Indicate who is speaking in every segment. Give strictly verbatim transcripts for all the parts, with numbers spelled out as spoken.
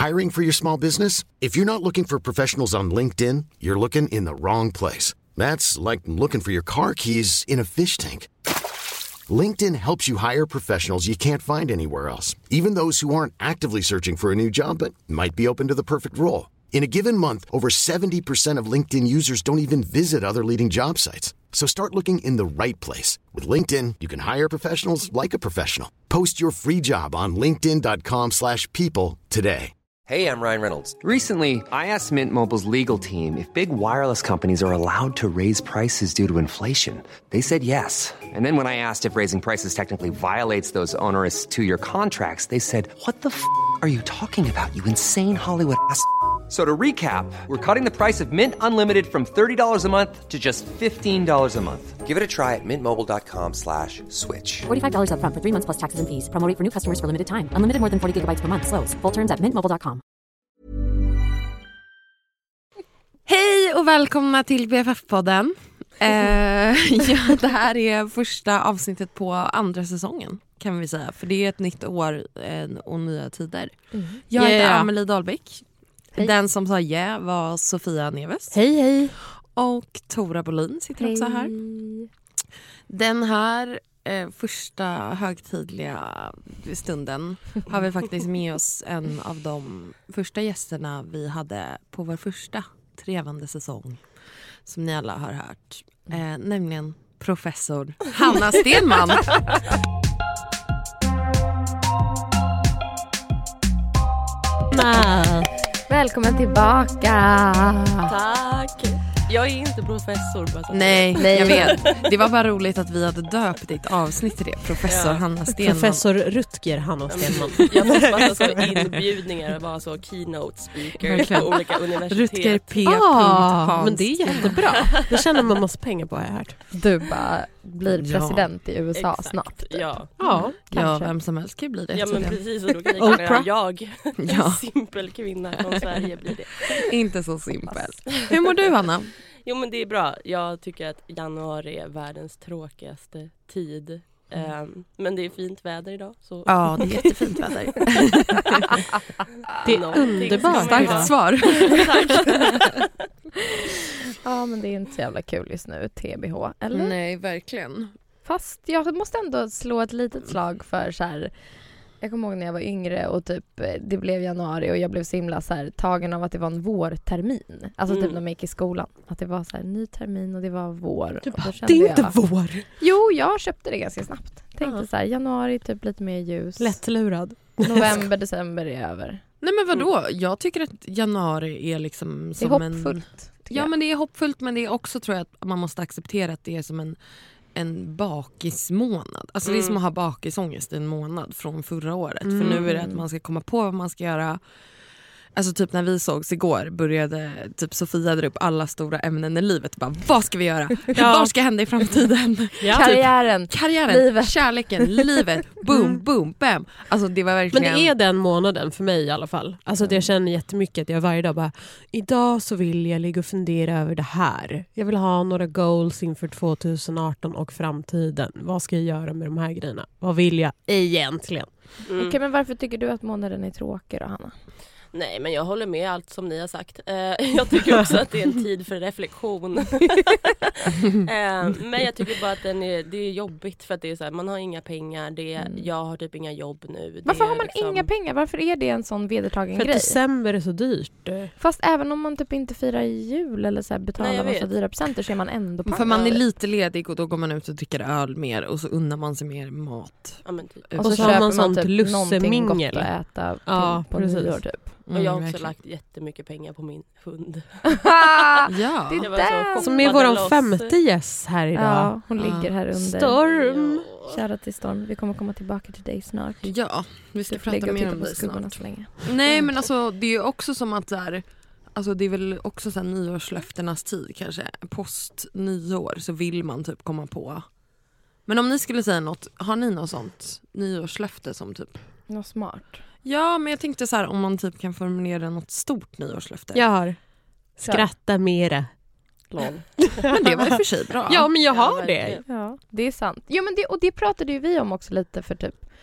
Speaker 1: Hiring for your small business? If you're not looking for professionals on LinkedIn, you're looking in the wrong place. That's like looking for your car keys in a fish tank. LinkedIn helps you hire professionals you can't find anywhere else, even those who aren't actively searching for a new job but might be open to the perfect role. In a given month, over seventy percent of LinkedIn users don't even visit other leading job sites. So start looking in the right place. With LinkedIn, you can hire professionals like a professional. Post your free job on linkedin dot com slash people today.
Speaker 2: Hey, I'm Ryan Reynolds. Recently, I asked Mint Mobile's legal team if big wireless companies are allowed to raise prices due to inflation. They said yes. And then when I asked if raising prices technically violates those onerous two-year contracts, they said, what the f*** are you talking about, you insane Hollywood ass f- So to recap, we're cutting the price of Mint Unlimited from thirty dollars a month to just fifteen dollars a month. Give it a try at mintmobile.com slash switch.
Speaker 3: forty-five dollars up front for three months plus taxes and fees. Promo rate for new customers for limited time. Unlimited more than forty gigabytes per month. Slows full terms at mint mobile dot com.
Speaker 4: Hej och välkomna till B F F-podden. eh, ja, det här är första avsnittet på andra säsongen kan vi säga. För det är ett nytt år eh, och nya tider. Mm. Jag heter yeah. Amelie Dahlbäck. Hej. Den som sa yeah var Sofia Neves.
Speaker 5: Hej hej.
Speaker 4: Och Tora Bolin sitter hej. Också här. Den här eh, första högtidliga stunden har vi faktiskt med oss en av de första gästerna vi hade på vår första trevande säsong. Som ni alla har hört. Eh, nämligen professor Hanna Stenman.
Speaker 5: Välkommen tillbaka.
Speaker 6: Tack. Jag är inte professor. Bara
Speaker 4: nej, nej, jag vet. Det var bara roligt att vi hade döpt ditt avsnitt till det. Professor ja. Hanna Stenman.
Speaker 5: Professor Rutger Hanna Stenman.
Speaker 6: Jag måste massa så inbjudningar och vara så keynote speaker på olika universitet.
Speaker 4: Rutger P.
Speaker 5: Ah, men det är jättebra. Det känner man måste pengar på, jag har hört.
Speaker 7: Du bara blir president ja. I U S A exakt. Snart.
Speaker 6: Ja.
Speaker 4: Ja, ja, vem som helst kan bli det.
Speaker 6: Ja, men precis. Och då kan jag, jag ja. En simpel kvinna från Sverige blir det.
Speaker 4: Inte så simpel. Hur mår du, Hanna?
Speaker 6: Jo, men det är bra. Jag tycker att januari är världens tråkigaste tid. Mm. Um, men det är fint väder idag. Så.
Speaker 4: Ja, det är jättefint väder.
Speaker 5: Det är underbart.
Speaker 4: Starkt svar.
Speaker 7: Ja, men det är inte så jävla kul just nu, T B H, eller?
Speaker 4: Nej, verkligen.
Speaker 7: Fast jag måste ändå slå ett litet slag för så här. Jag kommer ihåg när jag var yngre och typ det blev januari och jag blev så himla så här, tagen av att det var en vårtermin. Alltså mm. typ när man gick i skolan. Att det var så här ny termin och det var vår.
Speaker 5: Du bara, det är inte
Speaker 7: jag,
Speaker 5: vår.
Speaker 7: Jo, jag köpte det ganska snabbt. Tänkte uh-huh. så här, januari typ lite mer ljus.
Speaker 5: Lättlurad.
Speaker 7: November, december är över.
Speaker 4: Nej, men vadå? Mm. Jag tycker att januari är liksom som
Speaker 7: det är hoppfullt.
Speaker 4: En... Ja, men det är hoppfullt, men det är också, tror jag, att man måste acceptera att det är som en en bakismånad. Alltså mm. det är som att ha bakisångest i en månad från förra året. Mm. För nu är det att man ska komma på vad man ska göra. Alltså typ när vi sågs igår började typ Sofia dra upp alla stora ämnen i livet. Bara, vad ska vi göra? Ja. Vad ska hända i framtiden?
Speaker 7: Ja. Karriären.
Speaker 4: Typ, karriären, livet. Kärleken, livet. Boom, boom, bam. Alltså det var verkligen...
Speaker 5: Men det är den månaden för mig i alla fall. Alltså det jag känner jättemycket att jag varje dag bara, idag så vill jag ligga och fundera över det här. Jag vill ha några goals inför tjugo arton och framtiden. Vad ska jag göra med de här grejerna? Vad vill jag egentligen?
Speaker 7: Mm. Okej, okay, men varför tycker du att månaden är tråkig då, Hanna?
Speaker 6: Nej, men jag håller med allt som ni har sagt. Eh, jag tycker också att det är en tid för reflektion. eh, men jag tycker bara att den är, det är jobbigt för att det är så här, man har inga pengar. Det är, mm. Jag har typ inga jobb nu.
Speaker 7: Varför
Speaker 6: det
Speaker 7: har man
Speaker 6: liksom...
Speaker 7: inga pengar? Varför är det en sån vedertagen
Speaker 5: för
Speaker 7: grej?
Speaker 5: För december är så dyrt.
Speaker 7: Fast även om man typ inte firar jul eller så här betalar massa dyra presenter så är man ändå på.
Speaker 4: För man är lite ledig och då går man ut och dricker öl mer och så unnar man sig mer mat.
Speaker 6: Ja, men typ.
Speaker 7: Och, och så, så köper man sånt typ lussemingel. Någonting gott att äta
Speaker 5: ja,
Speaker 7: på nyår typ.
Speaker 6: Mm, och jag har också verkligen lagt jättemycket pengar på min hund.
Speaker 4: Ja,
Speaker 6: det var så
Speaker 5: som är vår femte gäst här idag.
Speaker 7: Ja, hon ja. ligger här under.
Speaker 5: Storm.
Speaker 7: Ja. Kära till Storm, vi kommer komma tillbaka till dig snart.
Speaker 4: Ja, vi ska prata mer om dig snart.
Speaker 7: Så länge.
Speaker 4: Nej, men alltså det är ju också som att så här, alltså det är väl också så här nyårslöftenas tid kanske. Post nyår så vill man typ komma på. Men om ni skulle säga något, har ni något sånt nyårslöfte som typ
Speaker 7: något smart?
Speaker 4: Ja, men jag tänkte så här om man typ kan formulera något stort nyårslöfte.
Speaker 5: Jag har skratta mera.
Speaker 6: Lång.
Speaker 4: Men det var ju för sig bra.
Speaker 5: Ja, men jag har ja, det.
Speaker 7: Ja, det är sant. Ja, men det, och det pratade ju vi om också lite för typ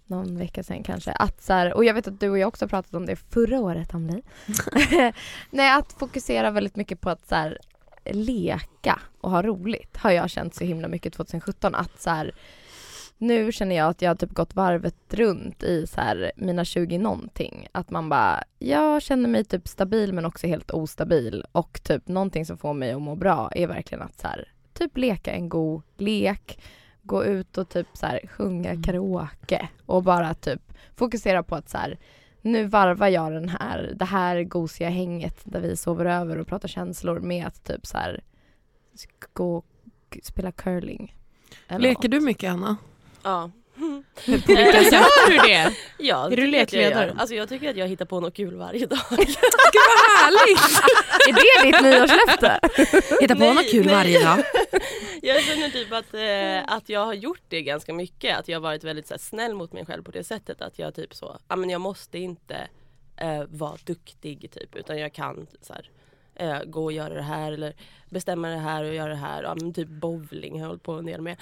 Speaker 7: någon vecka sedan kanske. Att så här, och jag vet att du och jag också pratat om det förra året, Amelie. Nej, att fokusera väldigt mycket på att så här, leka och ha roligt har jag känt så himla mycket tjugohundrasjutton. Att så här, nu känner jag att jag har typ gått varvet runt i så här, mina tjugo någonting. Att man bara, jag känner mig typ stabil men också helt ostabil. Och typ någonting som får mig att må bra är verkligen att så här, typ leka en god lek. Gå ut och typ så här, sjunga karaoke. Och bara typ fokusera på att så här, nu varvar jag den här, det här gosiga hänget där vi sover över och pratar känslor med att typ så här, gå och spela curling.
Speaker 4: Leker
Speaker 7: något.
Speaker 4: du mycket, Anna?
Speaker 6: Ja.
Speaker 5: På vilka gör du det?
Speaker 6: Ja,
Speaker 5: är du lekledare?
Speaker 6: Jag, alltså jag tycker att jag hittar på något kul varje dag.
Speaker 4: Gud vad härligt!
Speaker 7: Är det ditt nyårslöfte?
Speaker 4: Hitta på
Speaker 6: Nej,
Speaker 4: något kul
Speaker 6: nej.
Speaker 4: varje dag.
Speaker 6: Jag känner typ att, eh, att jag har gjort det ganska mycket. Att jag har varit väldigt så här, snäll mot mig själv på det sättet. Att jag typ så, ja men jag måste inte eh, vara duktig typ. Utan jag kan så här, eh, gå och göra det här. Eller bestämma det här och göra det här. Ja men typ bowling har jag hållit på en del med.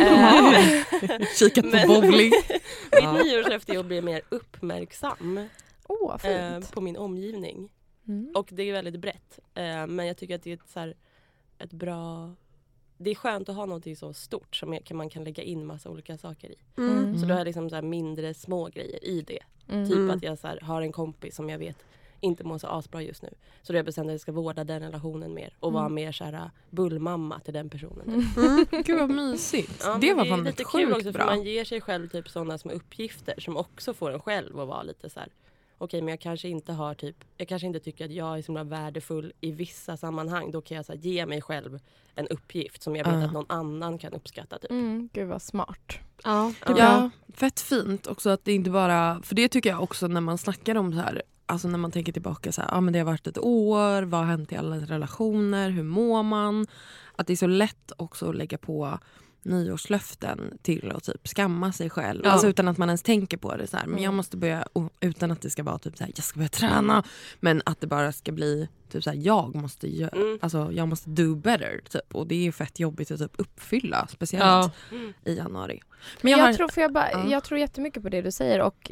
Speaker 6: Eh,
Speaker 4: Kikat på
Speaker 6: men-
Speaker 4: bowling.
Speaker 6: Mitt nyårslöfte är att bli mer uppmärksam
Speaker 7: Åh, oh,
Speaker 6: eh,
Speaker 7: fint.
Speaker 6: på min omgivning.
Speaker 7: Mm.
Speaker 6: Och det är väldigt brett. Eh, men jag tycker att det är ett, så här, ett bra... Det är skönt att ha någonting så stort som jag, man kan lägga in massa olika saker i.
Speaker 7: Mm.
Speaker 6: Så då har jag liksom så här mindre små grejer i det.
Speaker 7: Mm.
Speaker 6: Typ
Speaker 4: Mm.
Speaker 6: att jag så här, har en kompis som jag vet inte mår så asbra just nu. Så då har jag bestämt att jag ska vårda den relationen mer. Och vara mer så här bullmamma till den personen. Typ.
Speaker 4: Mm. Gud vad mysigt.
Speaker 6: Ja,
Speaker 4: det
Speaker 6: men
Speaker 4: var
Speaker 6: är
Speaker 4: fan
Speaker 6: lite
Speaker 4: ett
Speaker 6: kul
Speaker 4: sjukt
Speaker 6: också, för
Speaker 4: bra.
Speaker 6: man ger sig själv typ sådana små uppgifter som också får en själv att vara lite så här. Okej, men jag kanske inte har typ, jag kanske inte tycker att jag är så himla värdefull i vissa sammanhang. Då kan jag så här, ge mig själv en uppgift som jag vet
Speaker 4: Uh.
Speaker 6: att någon annan kan uppskatta typ.
Speaker 7: Mm, gud vad smart.
Speaker 5: Ja, det är bra.
Speaker 4: Ja, fett fint också att det inte bara, för det tycker jag också när man snackar om så här, alltså när man tänker tillbaka så här, ja men det har varit ett år, vad har hänt i alla relationer, hur mår man? Att det är så lätt också att lägga på nyårslöften till att typ skamma sig själv.
Speaker 5: Ja.
Speaker 4: Alltså utan att man ens tänker på det så här. Men jag måste börja, och utan att det ska vara typ så här, jag ska börja träna. Men att det bara ska bli typ så här, jag måste göra,
Speaker 6: Mm.
Speaker 4: alltså jag måste do better typ. Och det är ju fett jobbigt att typ uppfylla, speciellt
Speaker 5: Ja.
Speaker 6: Mm.
Speaker 4: i januari.
Speaker 7: Men
Speaker 4: jag
Speaker 7: jag,
Speaker 4: har-
Speaker 7: tror, för jag, bara,
Speaker 4: Ja.
Speaker 7: jag tror jättemycket på det du säger. Och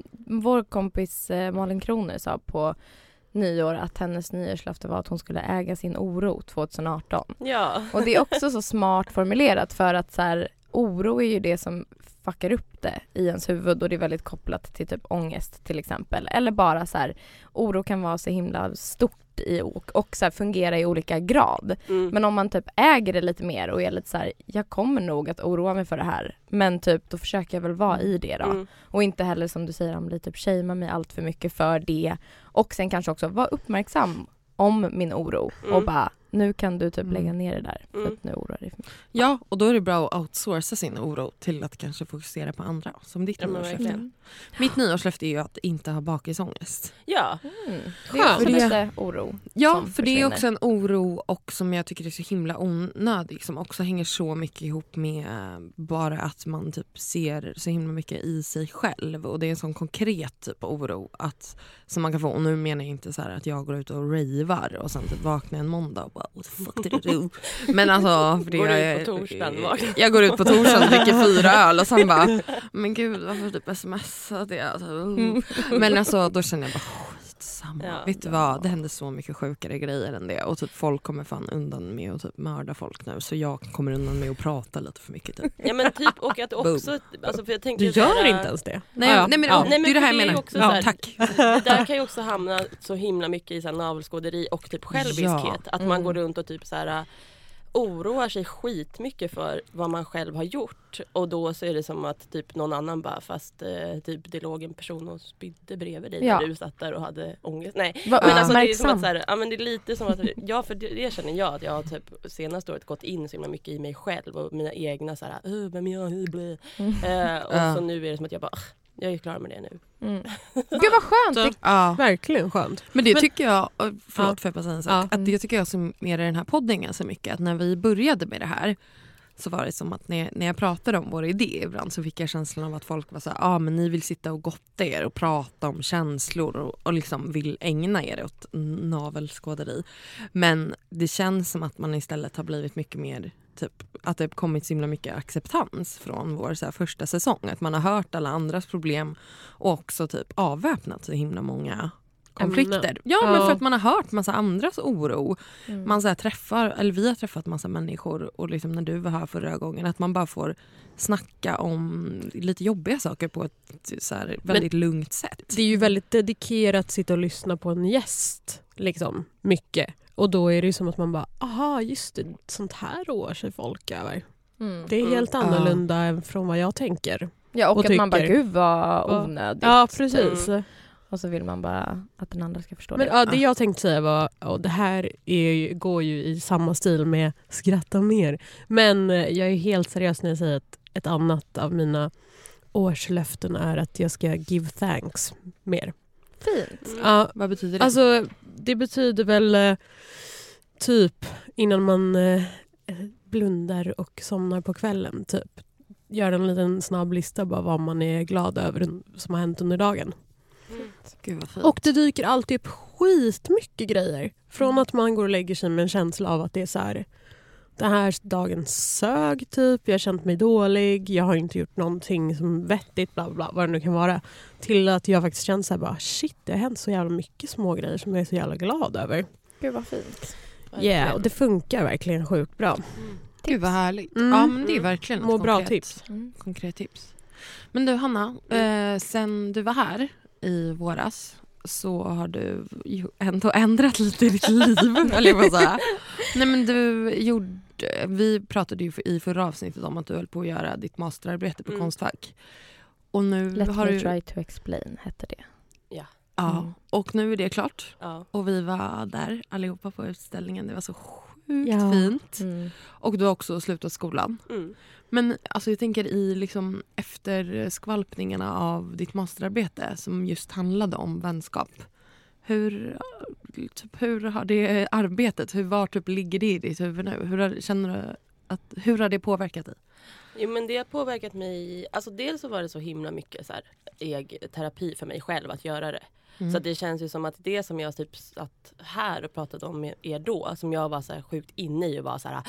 Speaker 7: vår kompis eh, Malin Kroner sa på nyår att hennes nyårslöfte var att hon skulle äga sin oro tjugoarton.
Speaker 6: Ja.
Speaker 7: Och det är också så smart formulerat för att så här, oro är ju det som fuckar upp det i ens huvud och det är väldigt kopplat till typ ångest till exempel. Eller bara så här, oro kan vara så himla stort i och, och så här, fungera i olika grad.
Speaker 6: Mm.
Speaker 7: Men om man typ äger det lite mer och är lite så här, jag kommer nog att oroa mig för det här. Men typ då försöker jag väl vara i det då.
Speaker 6: Mm.
Speaker 7: Och inte heller som du säger, Amelie, typ shamea mig allt för mycket för det. Och sen kanske också vara uppmärksam om min oro.
Speaker 6: Mm.
Speaker 7: Och bara, nu kan du typ
Speaker 4: Mm.
Speaker 7: lägga ner det där. För
Speaker 6: Mm.
Speaker 7: att nu oroar det för mycket.
Speaker 4: Ja, och då är det bra att outsourca sin oro till att kanske fokusera på andra. Som ditt
Speaker 6: Ja, men
Speaker 4: nyårslöfte.
Speaker 6: verkligen.
Speaker 4: Mitt nyårslöfte är ju att inte ha bakisångest.
Speaker 6: Ja.
Speaker 7: Mm. Det är också
Speaker 4: Skönt.
Speaker 7: lite oro.
Speaker 4: Ja,
Speaker 7: som
Speaker 4: för det är
Speaker 7: försvinner.
Speaker 4: också en oro och som jag tycker är så himla onödig. Som också hänger så mycket ihop med bara att man typ ser så himla mycket i sig själv. Och det är en sån konkret typ av oro att, som man kan få. Och nu menar jag inte så här att jag går ut och ravar och sen typ vaknar en måndag och bara what the fuck did I do? Men alltså, för det
Speaker 6: Går du
Speaker 4: är-
Speaker 6: ut på torsdagen, vaknar?
Speaker 4: jag går ut på torsdagen och dricker fyra öl och sen bara, men gud varför typ smsat det? Alltså, uh. Men alltså då känner jag bara skitsamma.
Speaker 6: Ja.
Speaker 4: Vet du vad, det händer så mycket sjukare grejer än det. Och typ folk kommer fan undan med att typ mörda folk nu. Så jag kommer undan med att prata lite för mycket typ.
Speaker 6: Ja men typ, och att också, alltså för jag tänker
Speaker 5: Du
Speaker 6: så här,
Speaker 5: gör inte ens det.
Speaker 4: Nej,
Speaker 5: Ja, ja.
Speaker 4: nej men
Speaker 5: Ja.
Speaker 4: oh,
Speaker 6: Nej, men
Speaker 4: det är det
Speaker 6: för
Speaker 4: här jag
Speaker 6: det är
Speaker 4: menar.
Speaker 6: också
Speaker 4: Ja,
Speaker 6: så här-
Speaker 4: tack.
Speaker 6: Det där kan ju också hamna så himla mycket i så här navelskåderi och typ själviskhet.
Speaker 4: Ja.
Speaker 6: Att man
Speaker 7: Mm.
Speaker 6: går runt och typ så här äh, oroar sig skitmycket för vad man själv har gjort. Och då så är det som att typ någon annan bara, fast eh, typ det låg en person och spydde bredvid dig
Speaker 7: Ja.
Speaker 6: när du satt där och hade ångest. Nej,
Speaker 7: Var
Speaker 6: men alltså det är som
Speaker 7: uppmärksam.
Speaker 6: att så här, ja men det är lite som att, ja för det, det känner jag att jag har typ senaste året gått in så himla mycket i mig själv och mina egna så här, "Åh, vem jag är, blä." Eh, och
Speaker 4: Ja.
Speaker 6: så nu är det som att jag bara, "Ah, jag är klar med det nu."
Speaker 7: Mm. Gud vad skönt! Det-
Speaker 4: Ja.
Speaker 5: Verkligen skönt.
Speaker 4: Men det
Speaker 5: Men-
Speaker 4: tycker jag, förlåt
Speaker 5: Ja.
Speaker 4: för jag bara säga en sak,
Speaker 5: Ja.
Speaker 4: att det tycker jag summerar den här podden ganska mycket. Att när vi började med det här så var det som att när, när jag pratade om vår idé ibland så fick jag känslan av att folk var så här, ah, men ni vill sitta och gotta er och prata om känslor och, och liksom vill ägna er åt navelskåderi. Men det känns som att man istället har blivit mycket mer typ, att det kommit så himla mycket acceptans från vår så här, första säsong. Att man har hört alla andras problem och också typ avväpnat så himla många konflikter. Ja, ja, men för att man har hört massa andras oro. Mm. Man så här, träffar, eller vi har träffat massa människor och liksom när du var här förra gången att man bara får snacka om lite jobbiga saker på ett så här, väldigt men lugnt sätt.
Speaker 5: Det är ju väldigt dedikerat att sitta och lyssna på en gäst liksom, mycket. Och då är det ju som att man bara, aha just det, sånt här år sig folk över. Mm. Det är helt mm. annorlunda ja. än från vad jag tänker.
Speaker 7: Ja, och, och att
Speaker 5: tycker.
Speaker 7: man bara, gud vad onödigt.
Speaker 5: Ja, precis. Mm.
Speaker 7: Och så vill man bara att den andra ska förstå
Speaker 5: men,
Speaker 7: det.
Speaker 5: Ja, det jag tänkte säga var, och det här är, går ju i samma stil med skratta mer. Men jag är helt seriös när jag säger att ett annat av mina årslöften är att jag ska give thanks mer.
Speaker 7: Fint.
Speaker 4: Mm.
Speaker 5: Ja,
Speaker 4: vad betyder det?
Speaker 5: Alltså, det betyder väl eh, typ innan man eh, blundar och somnar på kvällen. Typ. Gör en liten snabb lista bara vad man är glad över som har hänt under dagen.
Speaker 4: Mm. Gud, vad fint.
Speaker 5: Och det dyker alltid upp skitmycket grejer. Från att man går och lägger sig med en känsla av att det är så här, den här dagen sög typ, jag har känt mig dålig, jag har inte gjort någonting som vettigt, bla bla, vad det nu kan vara. Till att jag faktiskt känner så här bara, shit, det har hänt så jävla mycket små grejer som jag är så jävla glad över.
Speaker 7: Gud vad fint.
Speaker 5: Ja, yeah, och det funkar verkligen sjukt bra.
Speaker 4: Mm. Gud vad härligt.
Speaker 5: Mm.
Speaker 4: Ja, men det är verkligen ett
Speaker 5: Må bra
Speaker 4: konkret,
Speaker 5: tips.
Speaker 4: Mm. konkret tips. Men du Hanna, eh, sen du var här i våras så har du ju ändå ändrat lite i ditt liv, eller jag bara säga. Nej men du gjorde, vi pratade ju i förra avsnittet om att du höll på att göra ditt masterarbete på mm. Konstfack. Och nu
Speaker 7: Let
Speaker 4: har
Speaker 7: me
Speaker 4: du
Speaker 7: try to explain hette det.
Speaker 6: Ja.
Speaker 4: Ja,
Speaker 7: mm.
Speaker 4: och nu är det klart.
Speaker 6: Ja.
Speaker 4: Och vi var där allihopa på utställningen. Det var så sjukt
Speaker 5: ja.
Speaker 4: fint.
Speaker 7: Mm.
Speaker 4: Och du har också slutat skolan.
Speaker 6: Mm.
Speaker 4: Men alltså jag tänker i liksom efter skvalpningarna av ditt masterarbete som just handlade om vänskap. Hur, typ, hur har det arbetet, hur var typ ligger det i ditt huvud nu? Hur har, känner du att, hur har det påverkat dig?
Speaker 6: Jo, men det har påverkat mig, alltså dels så var det så himla mycket så här, eg, terapi för mig själv att göra det. Mm. Så att det känns ju som att det som jag typ satt här och pratade om med er då, som jag var så här sjukt inne i och var så här,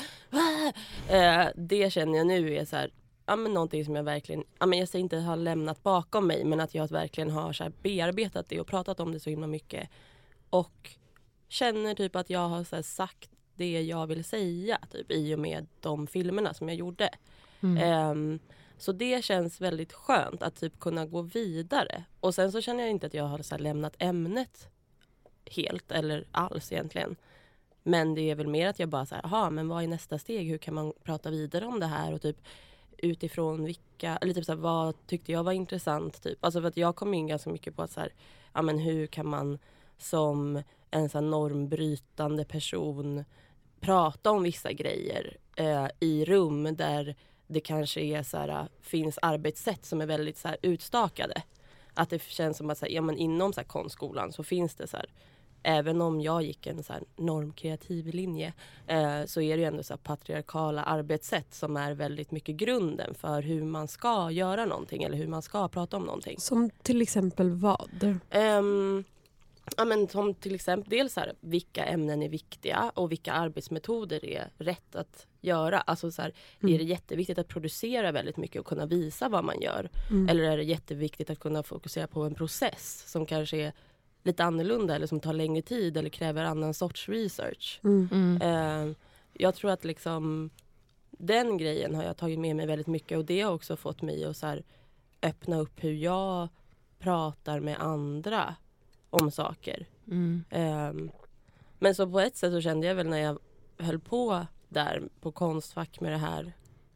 Speaker 6: äh, det känner jag nu är så här, ja men någonting som jag verkligen, ja men jag säger inte har lämnat bakom mig, men att jag verkligen har så här bearbetat det och pratat om det så himla mycket. Och känner typ att jag har så här sagt det jag vill säga typ i och med de filmerna som jag gjorde. Mm. Um, så det känns väldigt skönt att typ kunna gå vidare. Och sen så känner jag inte att jag har så här lämnat ämnet helt eller alls egentligen. Men det är väl mer att jag bara så här, aha, men vad är nästa steg? Hur kan man prata vidare om det här? Och typ utifrån vilka, eller typ så här, vad tyckte jag var intressant? Typ. Alltså för att jag kom in ganska mycket på att så här, ja men hur kan man som en så här normbrytande person prata om vissa grejer eh, i rum där det kanske är så här, finns arbetssätt som är väldigt så här utstakade. Att det känns som att så här, ja, men inom så här konstskolan så finns det så här, även om jag gick en så här normkreativ linje eh, så är det ju ändå så här patriarkala arbetssätt som är väldigt mycket grunden för hur man ska göra någonting eller hur man ska prata om någonting.
Speaker 5: Som till exempel vad?
Speaker 6: Um, Ja, men som till exempel dels så här, vilka ämnen är viktiga och vilka arbetsmetoder är rätt att göra. Alltså så här, mm. är det jätteviktigt att producera väldigt mycket och kunna visa vad man gör? Mm. Eller är det jätteviktigt att kunna fokusera på en process som kanske är lite annorlunda eller som tar längre tid eller kräver annan sorts research?
Speaker 5: Mm.
Speaker 6: Mm. Uh, jag tror att liksom den grejen har jag tagit med mig väldigt mycket och det har också fått mig att så här, öppna upp hur jag pratar med andra om saker. Mm. Um, men så på ett sätt så kände jag väl när jag höll på där på Konstfack med det här,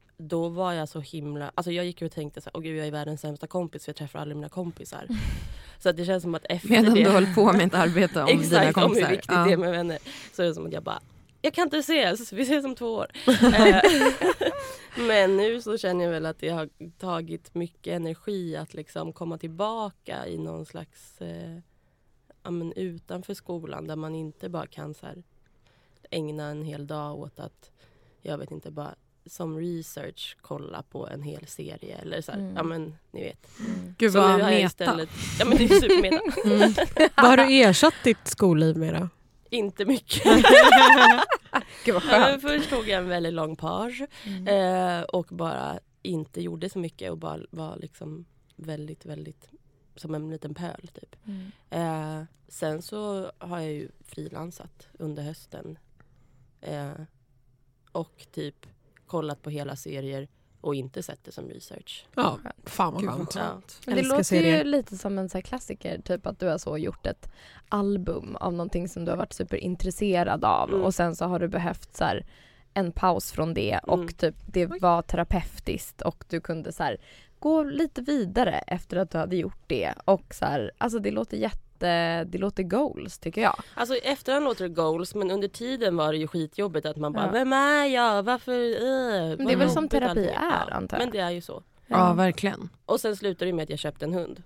Speaker 6: då var jag så himla, alltså jag gick ju och tänkte så här, åh gud jag är världens sämsta kompis för jag träffar aldrig mina kompisar. Så att det känns som att efter
Speaker 4: medan
Speaker 6: det...
Speaker 4: du höll på med ett arbete om
Speaker 6: exakt,
Speaker 4: dina kompisar.
Speaker 6: Exakt, om hur viktigt
Speaker 4: ja.
Speaker 6: det är med vänner. Så är det som att jag bara, jag kan inte ses, vi ses om två år. Men nu så känner jag väl att det har tagit mycket energi att liksom komma tillbaka i någon slags eh, ja, men utanför skolan där man inte bara kan så här ägna en hel dag åt att, jag vet inte, bara som research kolla på en hel serie eller så här, mm. ja men ni vet.
Speaker 4: Mm. Gud vad meta.
Speaker 6: Istället, ja men det är supermeta.
Speaker 5: Mm. Vad har du ersatt ditt skolliv med då?
Speaker 6: Inte mycket.
Speaker 7: Gud vad
Speaker 6: Ja,
Speaker 7: skönt.
Speaker 6: först tog jag en väldigt lång page
Speaker 7: Mm.
Speaker 6: eh, och bara inte gjorde så mycket och bara var liksom väldigt, väldigt som en liten pöl typ.
Speaker 7: Mm.
Speaker 6: Eh, sen så har jag ju frilansat under hösten eh, och typ kollat på hela serier och inte sett det som research.
Speaker 5: Ja, fan vad
Speaker 4: Gud, vad
Speaker 5: skönt.
Speaker 6: Ja.
Speaker 7: Men det
Speaker 5: Älskar
Speaker 7: låter
Speaker 5: serier.
Speaker 7: ju lite som en så här klassiker, typ att du har så gjort ett album av någonting som du har varit superintresserad av
Speaker 6: Mm.
Speaker 7: och sen så har du behövt så här en paus från det och
Speaker 6: Mm.
Speaker 7: typ det var terapeutiskt och du kunde så här gå lite vidare efter att du hade gjort det och så här, alltså det låter jätte, det låter goals tycker jag.
Speaker 6: Alltså i efterhand låter det goals, men under tiden var det ju skitjobbigt att man bara,
Speaker 7: Ja.
Speaker 6: vem är jag? Varför? Uh,
Speaker 7: Men det är väl som terapi är, antar jag.
Speaker 6: Men det är ju så.
Speaker 4: Ja, verkligen.
Speaker 6: Och sen slutar det med att jag köpte en hund.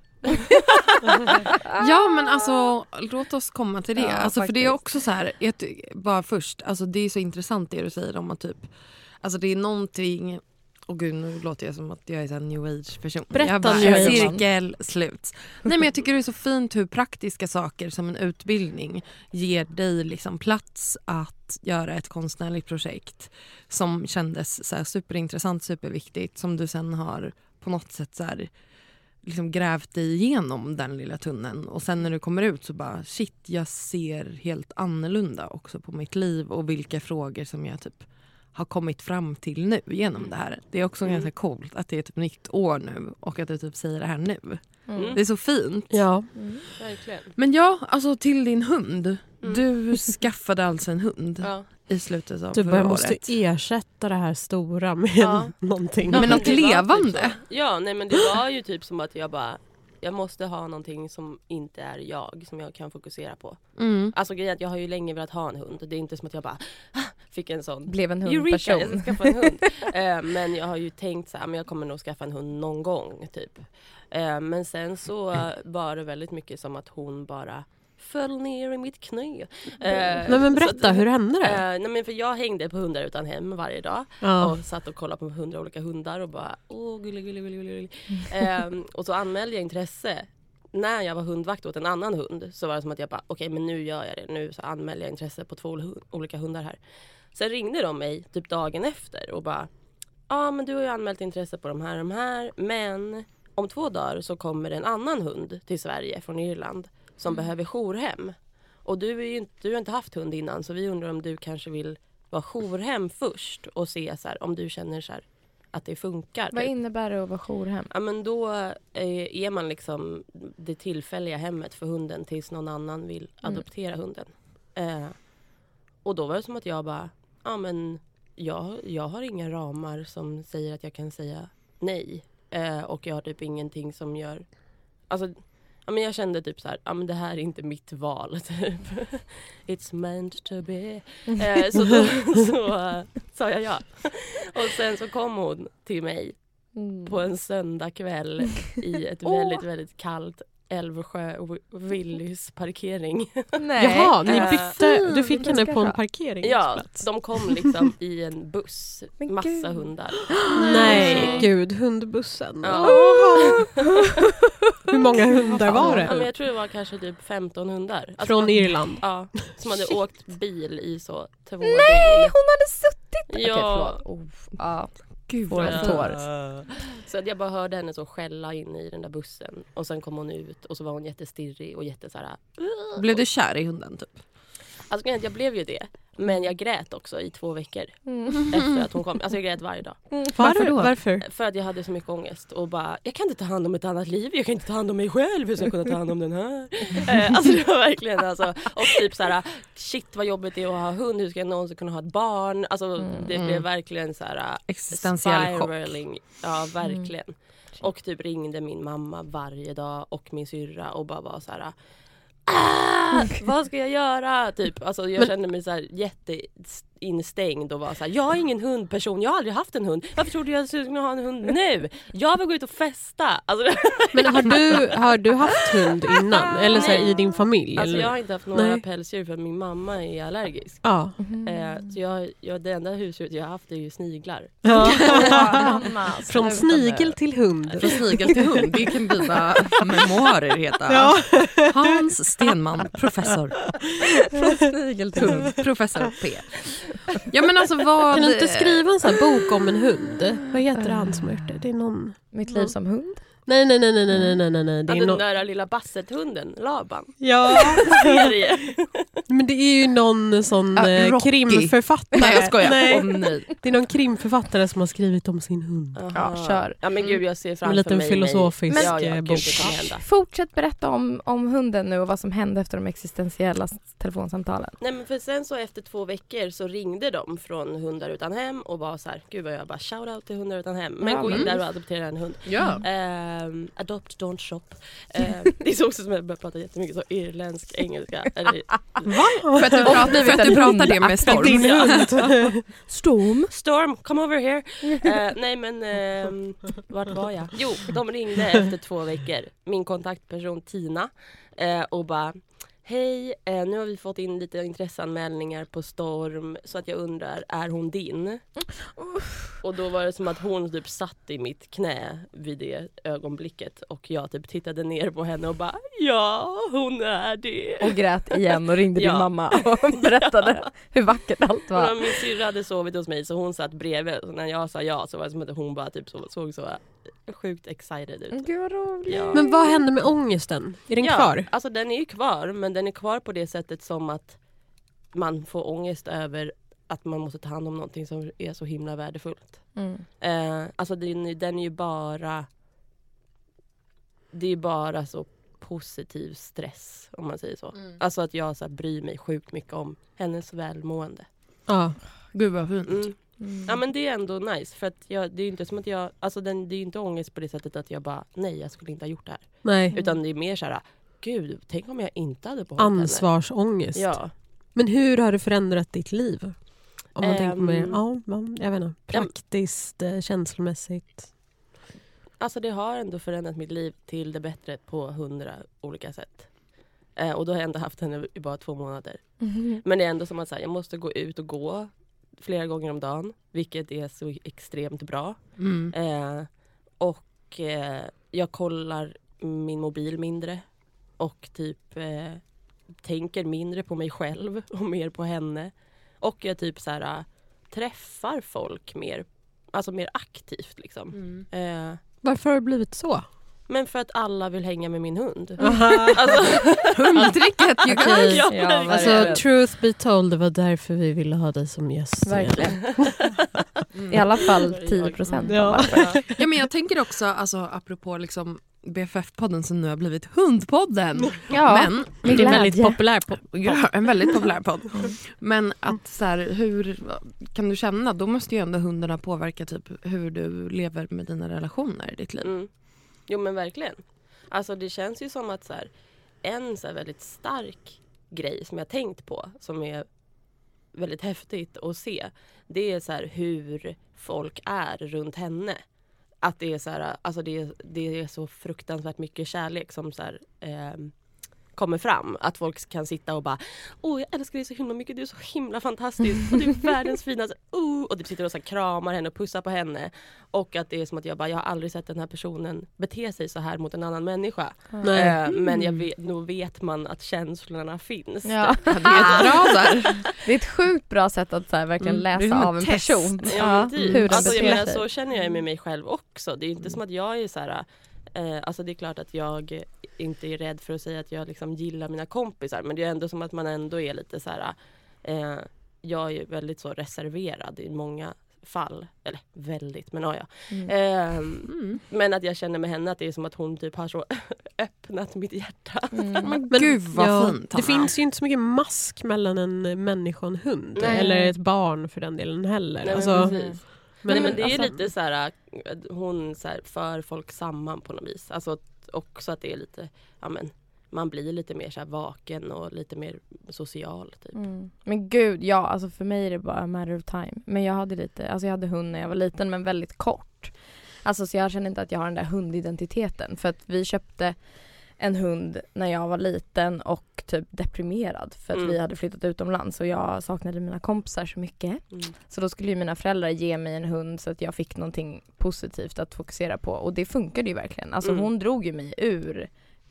Speaker 4: Ja, men alltså låt oss komma till det.
Speaker 7: Ja,
Speaker 4: alltså, för det är
Speaker 7: faktiskt.
Speaker 4: också så här, jag ty- bara först, alltså det är så intressant det du säger om att typ, alltså det är någonting, och gud nu låter jag som att jag är så här new age person.
Speaker 5: Berätta
Speaker 4: jag bara,
Speaker 5: new age.
Speaker 4: cirkel, slut. Nej, men jag tycker det är så fint hur praktiska saker som en utbildning ger dig liksom plats att göra ett konstnärligt projekt som kändes så här superintressant, superviktigt, som du sen har på något sätt så här liksom grävt dig igenom den lilla tunneln och sen när du kommer ut så bara shit, jag ser helt annorlunda också på mitt liv och vilka frågor som jag typ har kommit fram till nu genom det här. Det är också
Speaker 6: Mm.
Speaker 4: ganska coolt att det är typ nytt år nu och att du typ säger det här nu.
Speaker 6: Mm.
Speaker 4: Det är så fint.
Speaker 5: Ja.
Speaker 6: Verkligen.
Speaker 4: Men ja, alltså till din hund.
Speaker 6: Mm.
Speaker 4: Du skaffade alltså en hund
Speaker 6: Ja.
Speaker 4: i slutet av
Speaker 5: Du
Speaker 4: förra
Speaker 5: bara
Speaker 4: året.
Speaker 5: måste ersätta det här stora med
Speaker 6: Ja.
Speaker 5: någonting.
Speaker 4: Ja, men något
Speaker 6: det var
Speaker 4: levande.
Speaker 6: Typ så. Ja, nej men det var ju typ som att jag bara, jag måste ha någonting som inte är jag, som jag kan fokusera på.
Speaker 4: Mm.
Speaker 6: Alltså grejen är att jag har ju länge velat ha en hund. Det är inte som att jag bara "Ah", fick en sån
Speaker 7: Blev en
Speaker 6: Eureka, jag ska
Speaker 7: hundperson.
Speaker 6: skaffa en hund. eh, men jag har ju tänkt så här, men jag kommer nog skaffa en hund någon gång typ. Eh, men sen så eh, var det väldigt mycket som att hon bara föll ner i mitt knä. Eh,
Speaker 5: Nej, men berätta,
Speaker 6: så att-
Speaker 5: hur hände det?
Speaker 6: Eh, nej men för jag hängde på hundar utan hem varje dag.
Speaker 5: Ja.
Speaker 6: Och satt och kollade på hundra olika hundar och bara åh gulle gulle gulle gulle. eh, och så anmälde jag intresse. När jag var hundvakt åt en annan hund så var det som att jag bara okej okay, men nu gör jag det. Nu så anmäler jag intresse på två hu- olika hundar här. Sen ringde de mig typ dagen efter och bara ja men du har ju anmält intresse på de här de här men om två dagar så kommer en annan hund till Sverige från Irland som
Speaker 7: Mm.
Speaker 6: behöver jourhem. Och du, är ju inte, du har inte haft hund innan så vi undrar om du kanske vill vara jourhem först och se så här, om du känner så här, att det funkar.
Speaker 7: Vad
Speaker 6: typ.
Speaker 7: innebär det att vara jourhem?
Speaker 6: Ja, men då eh, är man liksom det tillfälliga hemmet för hunden tills någon annan vill
Speaker 7: Mm.
Speaker 6: adoptera hunden. Eh, och då var det som att jag bara, ja men jag, jag har inga ramar som säger att jag kan säga nej. Eh, och jag har typ ingenting som gör, alltså ja, men jag kände typ så här, ja men det här är inte mitt val typ. It's meant to be. Eh, så då så, uh, sa jag ja. Och sen så kom hon till mig
Speaker 7: Mm.
Speaker 6: på en söndagkväll i ett
Speaker 7: Åh.
Speaker 6: väldigt, väldigt kallt Älvsjö Willys parkering.
Speaker 7: Nej.
Speaker 5: Jaha, ni
Speaker 6: Eh,
Speaker 5: bytte. Du fick
Speaker 7: vad
Speaker 5: henne
Speaker 7: ska
Speaker 5: på
Speaker 7: jag
Speaker 5: en
Speaker 7: ha?
Speaker 5: parkeringsplats.
Speaker 6: Ja, de kom liksom i en buss.
Speaker 7: Men
Speaker 6: Massa
Speaker 7: gud.
Speaker 6: hundar.
Speaker 5: Nej, gud, hundbussen.
Speaker 6: Ja.
Speaker 5: Hur många hundar var
Speaker 6: Ja, men
Speaker 5: det?
Speaker 6: jag tror det var kanske typ femton hundar. Alltså,
Speaker 5: Från Irland.
Speaker 6: Ja, som hade åkt bil i så två
Speaker 7: Nej,
Speaker 6: dygn.
Speaker 7: hon hade suttit!
Speaker 6: Ja.
Speaker 7: Okej, förlåt. Oh, ja.
Speaker 4: Gud,
Speaker 7: Får en
Speaker 6: Ja.
Speaker 7: tår.
Speaker 6: Så att jag bara hörde henne så skälla in i den där bussen. Och sen kom hon ut och så var hon jättestirrig och jätte så här. "Ugh."
Speaker 4: Blev du kär i hunden typ?
Speaker 6: Alltså jag blev ju det. Men jag grät också i två veckor
Speaker 7: Mm.
Speaker 6: efter att hon kom. Alltså jag grät varje dag.
Speaker 4: Varför då?
Speaker 5: Varför?
Speaker 6: För att jag hade så mycket ångest och bara, jag kan inte ta hand om ett annat liv, jag kan inte ta hand om mig själv, hur ska jag kunna ta hand om den här? eh, alltså det var verkligen alltså, och typ såhär, shit vad jobbigt det är att ha hund, hur ska jag någonsin kunna ha ett barn? Alltså
Speaker 7: Mm.
Speaker 6: det blev verkligen såhär
Speaker 4: Existentiell chock.
Speaker 6: spiraling. Ja verkligen. Och typ ringde min mamma varje dag och min syrra och bara var såhär, ah, vad ska jag göra? Typ, alltså jag
Speaker 5: Men-
Speaker 6: kände mig så här jätteinstängd och var så här, jag är ingen hundperson, jag har aldrig haft en hund. Varför trodde jag att jag skulle ha en hund nu? Jag vill gå ut och festa. Alltså,
Speaker 5: Men har du, har du haft hund innan? Eller så här, i din familj?
Speaker 6: alltså
Speaker 5: eller?
Speaker 6: jag har inte haft några
Speaker 5: Nej.
Speaker 6: pälsdjur för min mamma är allergisk.
Speaker 5: Ja.
Speaker 6: Eh, så jag, jag, det enda husdjuret jag har haft är ju sniglar.
Speaker 5: ja.
Speaker 7: Mamma,
Speaker 5: Från
Speaker 7: sluta
Speaker 5: snigel
Speaker 7: nu.
Speaker 5: till hund.
Speaker 4: Från snigel till hund, det kan byta memoarer heta.
Speaker 5: Ja.
Speaker 4: Hans Stenman, professor.
Speaker 7: Från snigel till hund.
Speaker 4: Professor P. Ja, men alltså, vad...
Speaker 5: Kan du inte skriva en sån här bok om en hund? Vad heter han som har gjort det? Det är någon...
Speaker 7: Mitt liv som hund?
Speaker 5: Nej, nej, nej, nej, nej, nej, nej, nej. Det är
Speaker 6: den
Speaker 5: no...
Speaker 6: där lilla Basset-hunden, Laban.
Speaker 5: Ja,
Speaker 6: Serie.
Speaker 5: men det är ju någon sån
Speaker 4: Ja,
Speaker 5: eh,
Speaker 4: Rocky.
Speaker 5: krimförfattare.
Speaker 4: Nej, jag skojar.
Speaker 5: Nej.
Speaker 4: Åh, nej.
Speaker 5: Det är någon krimförfattare som har skrivit om sin hund.
Speaker 6: Aha.
Speaker 7: Ja, kör.
Speaker 6: Ja, men gud, jag ser framför
Speaker 5: En liten
Speaker 6: mig
Speaker 5: filosofisk
Speaker 6: mig. Ja, ja,
Speaker 5: eh,
Speaker 6: gud,
Speaker 5: bok.
Speaker 6: det kommer hända.
Speaker 7: Fortsätt berätta om, om hunden nu och vad som hände efter de existentiella telefonsamtalen.
Speaker 6: Nej, men för sen så efter två veckor så ringde de från Hundar utan hem och var så här, gud vad jag bara shout out till Hundar utan hem. Men
Speaker 7: Ja,
Speaker 6: gå in
Speaker 7: men-
Speaker 6: där och adoptera en hund.
Speaker 4: Ja.
Speaker 6: Ehm, adopt, don't shop. Ehm, det är så också som jag börjar prata jättemycket så irländsk engelska. Eller,
Speaker 4: För att du pratar, för att du pratar det med Storm.
Speaker 5: Din hund.
Speaker 7: Storm.
Speaker 6: Storm, come over here. Eh, nej men, ehm, vart var jag? Jo, de ringde efter två veckor. Min kontaktperson Tina eh, och bara, hej, eh, nu har vi fått in lite intresseanmälningar på Storm så att jag undrar, är hon din? Och då var det som att hon typ satt i mitt knä vid det ögonblicket och jag typ tittade ner på henne och bara, ja, hon är det.
Speaker 7: Och grät igen och ringde
Speaker 6: Ja.
Speaker 7: din mamma och berättade hur vackert allt
Speaker 6: Och
Speaker 7: var.
Speaker 6: min syrra hade sovit hos mig så hon satt bredvid. Så när jag sa ja så var det som att hon bara typ så, såg så sjukt excited ut.
Speaker 7: Gud vad roligt.
Speaker 6: Ja.
Speaker 5: Men vad hände med ångesten? Är den
Speaker 6: ja,
Speaker 5: kvar?
Speaker 6: alltså den är ju kvar, men den är kvar på det sättet som att man får ångest över att man måste ta hand om någonting som är så himla värdefullt.
Speaker 7: Mm.
Speaker 6: Eh, alltså den, den är ju bara det är ju bara så positiv stress om man säger så.
Speaker 4: Mm.
Speaker 6: Alltså att jag så här, bryr mig sjukt mycket om hennes välmående.
Speaker 5: Ja.
Speaker 4: Gud vad fint.
Speaker 6: Mm.
Speaker 7: Mm.
Speaker 6: Ja men det är ändå nice för att jag, det är ju inte som att jag, alltså den, det är ju inte ångest på det sättet att jag bara, nej jag skulle inte ha gjort det här.
Speaker 5: Nej.
Speaker 6: Utan det är mer så här, gud, tänk om jag inte hade behållit
Speaker 5: Ansvarsångest.
Speaker 6: henne. Ja.
Speaker 5: Men hur har det förändrat ditt liv? Om man
Speaker 6: Ehm.
Speaker 5: tänker med, ja, man- jag vet inte, praktiskt, eh, känslomässigt.
Speaker 6: Alltså det har ändå förändrat mitt liv till det bättre på hundra olika sätt. Eh, och då har jag ändå haft henne i bara två månader.
Speaker 7: Mm.
Speaker 6: Men det är ändå som att säga, jag måste gå ut och gå flera gånger om dagen. Vilket är så extremt bra.
Speaker 4: Mm.
Speaker 6: Eh, och eh, jag kollar min mobil mindre. Och typ eh, tänker mindre på mig själv och mer på henne. Och jag typ så här äh, träffar folk mer, alltså mer aktivt liksom.
Speaker 4: Mm.
Speaker 6: Eh,
Speaker 5: Varför har det blivit så?
Speaker 6: men för att alla vill hänga med min hund.
Speaker 5: Aha.
Speaker 6: Alltså,
Speaker 4: Hundtricket you
Speaker 5: Okej.
Speaker 4: guys.
Speaker 6: ja,
Speaker 7: Ja,
Speaker 6: verkligen.
Speaker 5: Alltså, truth be told, det var därför vi ville ha dig som gäst.
Speaker 7: Verkligen. I alla fall tio procent.
Speaker 5: Ja.
Speaker 4: Ja, men jag tänker också, alltså, apropå liksom B F F-podden som nu har blivit Hundpodden.
Speaker 7: Ja,
Speaker 4: Men
Speaker 7: med
Speaker 5: Det är en väldigt
Speaker 7: glädje.
Speaker 5: populär podd.
Speaker 4: ja, en väldigt populär podd. Men att så här, hur kan du känna? Då måste ju ändå hundarna påverka typ hur du lever med dina relationer i ditt liv.
Speaker 6: Mm. Jo men verkligen. Alltså det känns ju som att så här, en så här väldigt stark grej som jag tänkt på som är väldigt häftigt att se. Det är så här hur folk är runt henne. Att det är så här, alltså det är, det är så fruktansvärt mycket kärlek som så här, eh, kommer fram. Att folk kan sitta och bara, åh jag älskar dig så himla mycket, du är så himla fantastisk och du är världens finaste. Oh! Och typ sitter och så här, kramar henne och pussar på henne. Och att det är som att jag bara, jag har aldrig sett den här personen bete sig så här mot en annan människa.
Speaker 5: Nej.
Speaker 6: Eh, men jag vet, nog vet man att känslorna finns.
Speaker 7: Ja.
Speaker 4: Ja, det är bra där.
Speaker 7: Det är ett sjukt bra sätt att så här, verkligen
Speaker 4: Mm, det är
Speaker 7: läsa
Speaker 4: som
Speaker 7: av
Speaker 4: ett
Speaker 7: en
Speaker 4: test.
Speaker 7: person.
Speaker 6: Ja, men typ.
Speaker 7: hur den
Speaker 6: Alltså, jag
Speaker 7: beter
Speaker 6: menar,
Speaker 7: sig.
Speaker 6: så känner jag med mig själv också. Det är inte som att jag är så här, eh, alltså det är klart att jag inte är rädd för att säga att jag liksom gillar mina kompisar, men det är ändå som att man ändå är lite så här, eh, jag är väldigt så reserverad i många fall, eller väldigt, men ja, ja.
Speaker 7: Mm.
Speaker 6: Eh,
Speaker 4: Mm.
Speaker 6: men att jag känner med henne att det är som att hon typ har så öppnat mitt hjärta.
Speaker 7: Mm.
Speaker 4: Men
Speaker 5: Men,
Speaker 4: gud vad
Speaker 5: ja,
Speaker 4: fint.
Speaker 5: det
Speaker 4: Hanna.
Speaker 5: finns ju inte så mycket mask mellan en människa och en hund.
Speaker 6: Nej.
Speaker 5: Eller ett barn för den delen heller.
Speaker 6: Nej, men
Speaker 5: alltså,
Speaker 6: precis.
Speaker 5: men,
Speaker 6: Nej, men det är
Speaker 7: alltså-
Speaker 6: lite så här, hon så här, för folk samman på något vis. Alltså också att det är lite, ja men man blir lite mer så här vaken och lite mer social typ.
Speaker 7: Mm. Men gud, ja, alltså för mig är det bara a matter of time. Men jag hade lite, alltså jag hade hund när jag var liten men väldigt kort. Alltså så jag känner inte att jag har den där hundidentiteten. För att vi köpte en hund när jag var liten och typ deprimerad. För att
Speaker 6: Mm.
Speaker 7: vi hade flyttat utomlands och jag saknade mina kompisar så mycket.
Speaker 6: Mm.
Speaker 7: Så då skulle ju mina föräldrar ge mig en hund så att jag fick någonting positivt att fokusera på. Och det funkade ju verkligen. Alltså
Speaker 6: Mm.
Speaker 7: hon drog ju mig ur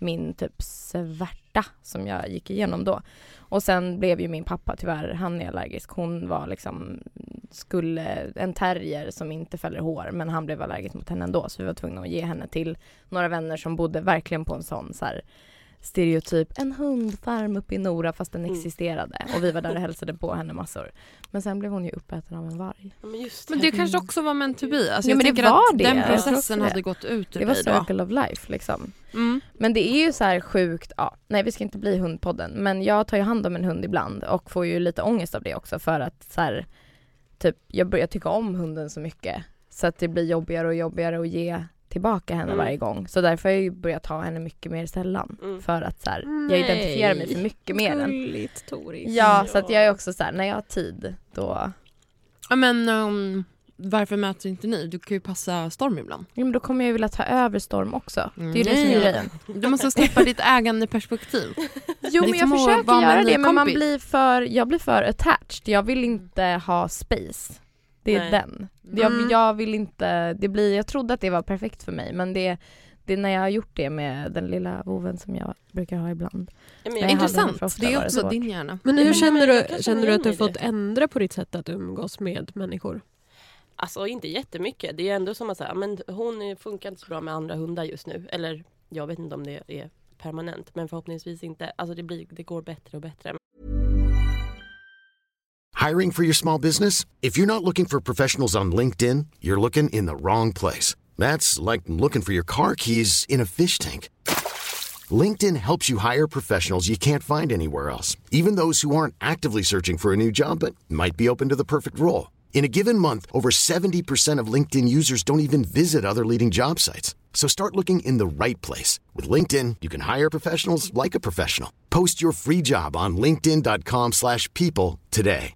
Speaker 7: min typ svärta som jag gick igenom då. Och sen blev ju min pappa tyvärr, han är allergisk. Hon var liksom, skulle, en terrier som inte fäller hår, men han blev allergisk mot henne ändå. Så vi var tvungna att ge henne till några vänner som bodde verkligen på en sån så här stereotyp, en hundfarm uppe i Nora fast den existerade. Mm. Och vi var där och hälsade på henne massor. Men sen blev hon ju uppäten av en varg.
Speaker 6: Men, just det.
Speaker 4: men det kanske också var meant to be. Alltså
Speaker 7: ja,
Speaker 4: jag
Speaker 7: men det
Speaker 4: att
Speaker 7: var det.
Speaker 4: Den processen hade gått ut ur
Speaker 7: det var
Speaker 4: dig då.
Speaker 7: circle of life liksom.
Speaker 4: Mm.
Speaker 7: Men det är ju så här sjukt, ja, nej vi ska inte bli hundpodden, men jag tar ju hand om en hund ibland och får ju lite ångest av det också för att så här, typ, jag börjar tycka om hunden så mycket så att det blir jobbigare och jobbigare att ge tillbaka henne mm. varje gång. Så därför har jag ju börjat ta henne mycket mer sällan mm. för att så här, jag identifierar mig för mycket mer än.
Speaker 5: Toris.
Speaker 7: Ja, så att jag är också så här, när jag har tid då.
Speaker 4: Ja, men um, varför möter inte ni? Du kan ju passa Storm ibland.
Speaker 7: Ja, men då kommer jag ju vilja ta över Storm också.
Speaker 4: Mm.
Speaker 7: Det är ju det som är grejen.
Speaker 4: Du måste släppa ditt ägande perspektiv.
Speaker 7: Jo, men jag försöker göra det, men man blir för, jag blir för attached. Jag vill inte ha space. Det är Nej. den. Jag,
Speaker 4: Mm.
Speaker 7: jag vill inte, det blir, jag trodde att det var perfekt för mig, men det, det är när jag har gjort det med den lilla voven som jag brukar ha ibland.
Speaker 6: Ja,
Speaker 7: men
Speaker 4: intressant, det är också din hjärna.
Speaker 5: Men hur
Speaker 6: men,
Speaker 5: känner
Speaker 6: men,
Speaker 5: du, känner du att du har fått ändra på ditt sätt att umgås med människor?
Speaker 6: Alltså inte jättemycket. Det är ändå som att säga, men hon funkar inte så bra med andra hundar just nu. Eller jag vet inte om det är permanent, men förhoppningsvis inte. Alltså det, blir, det går bättre och bättre.
Speaker 1: Hiring for your small business? If you're not looking for professionals on LinkedIn, you're looking in the wrong place. That's like looking for your car keys in a fish tank. LinkedIn helps you hire professionals you can't find anywhere else, even those who aren't actively searching for a new job but might be open to the perfect role. In a given month, over seventy percent of LinkedIn users don't even visit other leading job sites. So start looking in the right place. With LinkedIn, you can hire professionals like a professional. Post your free job on linkedin dot com slash people today.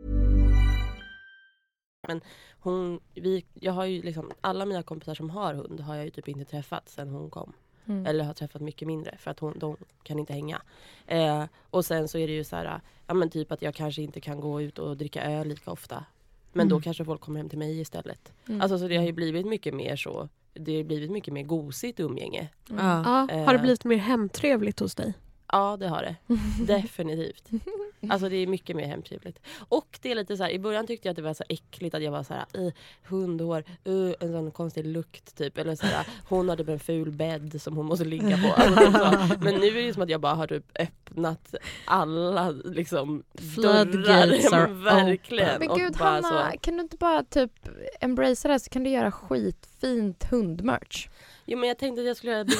Speaker 6: Men hon, vi, jag har ju liksom, alla mina kompisar som har hund har jag ju typ inte träffat sedan hon kom. Mm. Eller har träffat mycket mindre för att hon, de kan inte hänga. Eh, och sen så är det ju så här, ja men typ att jag kanske inte kan gå ut och dricka öl lika ofta. Men mm. då kanske folk kommer hem till mig istället. Mm. Alltså så det har ju blivit mycket mer så, det har blivit mycket mer gosigt umgänge.
Speaker 5: Mm. Ja. Eh, har det blivit mer hemtrevligt hos dig?
Speaker 6: Ja, det har det. Definitivt. Alltså det är mycket mer hemtrevligt. Och det är lite så här, i början tyckte jag att det var så äckligt att jag var så här, uh, hundhår, uh, en sån konstig lukt typ. Eller så här, hon hade en ful bädd som hon måste ligga på. Alltså, men nu är det som att jag bara har typ öppnat alla liksom dörrar. Ja, verkligen.
Speaker 7: Men gud,
Speaker 6: och bara
Speaker 7: Hanna,
Speaker 6: så.
Speaker 7: Kan du inte bara typ embrace det, så kan du göra skitfint hundmerch?
Speaker 6: Jo, men jag tänkte att jag skulle göra det.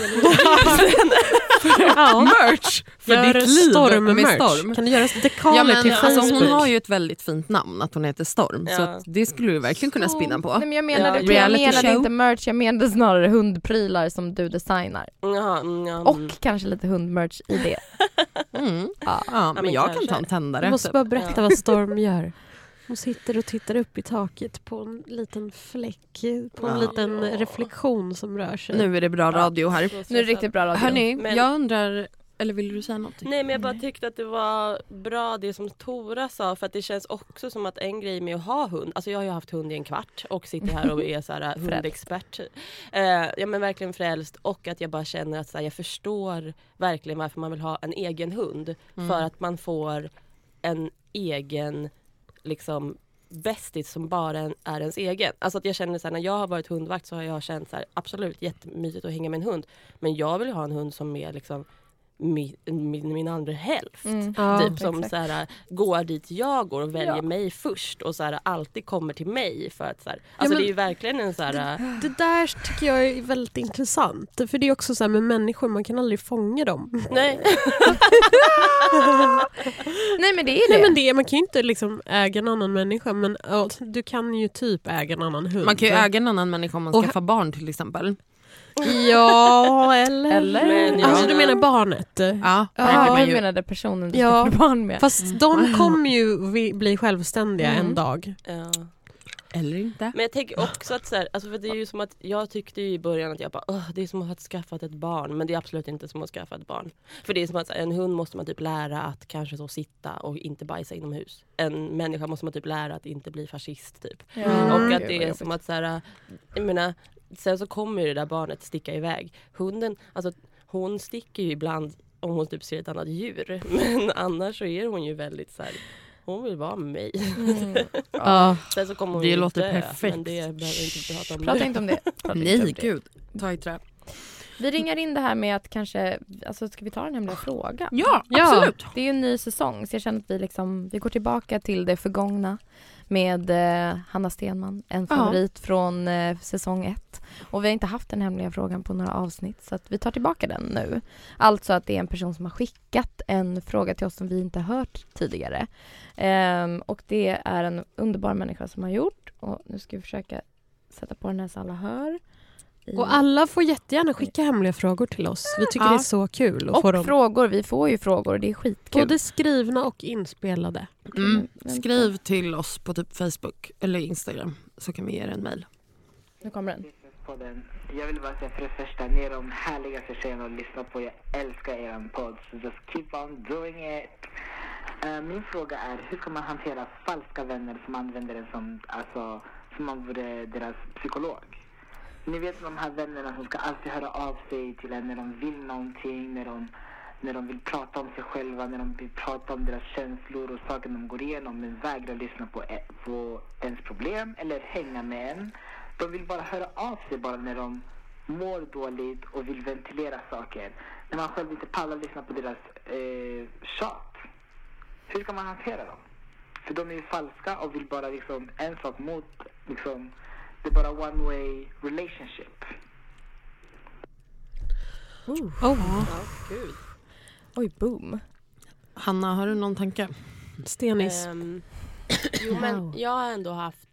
Speaker 4: Ja, merch för
Speaker 5: Gör
Speaker 4: ditt liv
Speaker 5: storm
Speaker 4: med Storm.
Speaker 5: Kan du göra dekaler
Speaker 4: ja, men,
Speaker 5: till
Speaker 4: alltså,
Speaker 5: Facebook?
Speaker 4: hon har ju ett väldigt fint namn, att hon heter Storm.
Speaker 6: Ja.
Speaker 4: Så att det skulle du verkligen kunna spinna på.
Speaker 7: Nej, men jag menade,
Speaker 6: Ja,
Speaker 7: jag
Speaker 4: reality
Speaker 7: menade
Speaker 4: show.
Speaker 7: inte merch, jag menade snarare hundprylar som du designar.
Speaker 6: Ja, ja,
Speaker 7: Och kanske lite hundmerch i det.
Speaker 4: Mm.
Speaker 7: Ja.
Speaker 4: Ja, men
Speaker 6: men
Speaker 4: jag
Speaker 6: kanske.
Speaker 4: kan ta en tändare.
Speaker 5: Jag måste bara berätta
Speaker 6: Ja.
Speaker 5: vad Storm gör. Hon sitter och tittar upp i taket på en liten fläck, på en
Speaker 6: Ja.
Speaker 5: liten reflektion som rör sig.
Speaker 4: Nu är det bra radio här.
Speaker 7: Nu är det riktigt bra radio.
Speaker 4: Hörni,
Speaker 6: Men-
Speaker 4: jag undrar, eller vill du säga någonting?
Speaker 6: Nej, men jag bara tyckte att det var bra det som Tora sa, för att det känns också som att en grej med att ha hund, alltså jag har ju haft hund i en kvart och sitter här och är så här hundexpert. Eh, ja, men verkligen frälst, och att jag bara känner att så här, jag förstår verkligen varför man vill ha en egen hund,
Speaker 4: Mm.
Speaker 6: för att man får en egen liksom bästis som bara en, är ens egen. Alltså att jag känner så här, när jag har varit hundvakt så har jag känt så här, absolut jättemysigt att hänga med en hund, men jag vill ha en hund som är liksom min, min, min andra hälft.
Speaker 7: Mm.
Speaker 5: Ja,
Speaker 6: typ som
Speaker 7: exakt.
Speaker 6: så här, går dit jag går och väljer
Speaker 7: Ja.
Speaker 6: mig först och så här, alltid kommer till mig för att så här,
Speaker 5: Ja,
Speaker 6: alltså
Speaker 5: men-
Speaker 6: det är ju verkligen en så här,
Speaker 5: Det där tycker jag är väldigt intressant. För det är också så här med människor, man kan aldrig fånga dem.
Speaker 6: nej.
Speaker 7: Nej, men det är det.
Speaker 5: Nej, men det, man kan ju inte liksom äga en annan människa, men ja, du kan ju typ äga en annan hund.
Speaker 4: Man kan ju äga en annan människa om man
Speaker 5: Och-
Speaker 4: skaffar barn till exempel.
Speaker 5: Ja, eller?
Speaker 7: Eller?
Speaker 6: Men jag-
Speaker 5: Alltså du menar barnet?
Speaker 4: Ja,
Speaker 7: Ja,
Speaker 4: det kan man
Speaker 7: jag
Speaker 4: ju.
Speaker 7: menade personen du
Speaker 5: Ja.
Speaker 7: skaffar barn med.
Speaker 5: Fast de kommer ju vi- bli självständiga
Speaker 7: Mm.
Speaker 5: en dag.
Speaker 6: Ja.
Speaker 4: Eller inte.
Speaker 6: Men jag tänker också att så här, alltså för det är ju som att jag tyckte ju i början att jag bara, "Åh, det är som att ha skaffat ett barn", men det är absolut inte som att skaffa ett barn. För det är som att så här, en hund måste man typ lära att kanske så sitta och inte bajsa inomhus. En människa måste man typ lära att inte bli fascist typ.
Speaker 7: Ja.
Speaker 5: Mm.
Speaker 6: Och
Speaker 7: Gud,
Speaker 6: att
Speaker 7: vad
Speaker 6: det är
Speaker 7: jobbigt.
Speaker 6: som att så här, jag menar, sen så kommer ju det där barnet sticka iväg. Hunden, alltså hon sticker ju ibland om hon typ ser ett annat djur. Men annars så är hon ju väldigt så här, hon vill vara med mig.
Speaker 4: Mm.
Speaker 6: Ja. Sen så kommer hon
Speaker 4: det
Speaker 6: ju
Speaker 4: låter
Speaker 6: dö,
Speaker 4: perfekt.
Speaker 6: men det behöver vi inte prata om.
Speaker 7: Prata inte om det. Prata inte om
Speaker 4: Nej,
Speaker 7: det.
Speaker 4: gud. Ta i trä.
Speaker 7: Vi ringer in det här med att kanske, alltså ska vi ta den hemliga frågan?
Speaker 4: Ja,
Speaker 5: Ja.
Speaker 4: absolut.
Speaker 7: Det är ju en ny säsong så jag känner att vi liksom, vi går tillbaka till det förgångna med eh, Hanna Stenman, en favorit från eh, säsong ett. Och vi har inte haft den hemliga frågan på några avsnitt så att vi tar tillbaka den nu. Alltså att det är en person som har skickat en fråga till oss som vi inte har hört tidigare. Ehm, och det är en underbar människa som har gjort. Och nu ska vi försöka sätta på den här så alla hör. I...
Speaker 5: Och alla får jättegärna skicka hemliga frågor till oss. Vi tycker
Speaker 4: Ja.
Speaker 5: det är så kul. att
Speaker 7: Och
Speaker 5: få dem.
Speaker 7: frågor, vi får ju frågor, det är skitkul.
Speaker 5: Både skrivna och inspelade.
Speaker 4: Mm. Skriv till oss på typ Facebook eller Instagram så kan vi ge er en mejl.
Speaker 7: Nu kommer den.
Speaker 8: Podden. Jag vill bara säga för det första, ni är de härligaste tjejerna att lyssna på. Jag älskar er podd, så just keep on doing it. Uh, min fråga är, hur ska man hantera falska vänner som använder en som, alltså, som man vore deras psykolog? Ni vet de här vännerna som ska alltid höra av sig till en när de vill någonting, när de, när de vill prata om sig själva, när de vill prata om deras känslor och saker de går igenom, men vägrar lyssna på, på ens problem eller hänga med en. De vill bara höra av sig bara när de mår dåligt och vill ventilera saker. När man själv inte pallar lyssna på deras eh, tjat. Hur ska man hantera dem? För de är ju falska och vill bara liksom en sak mot liksom, det är bara one way relationship.
Speaker 5: Oh.
Speaker 6: Ja, gud.
Speaker 7: Oj, boom.
Speaker 4: Hanna, har du någon tanke?
Speaker 5: Stenis.
Speaker 6: Um, jo, men jag har ändå haft,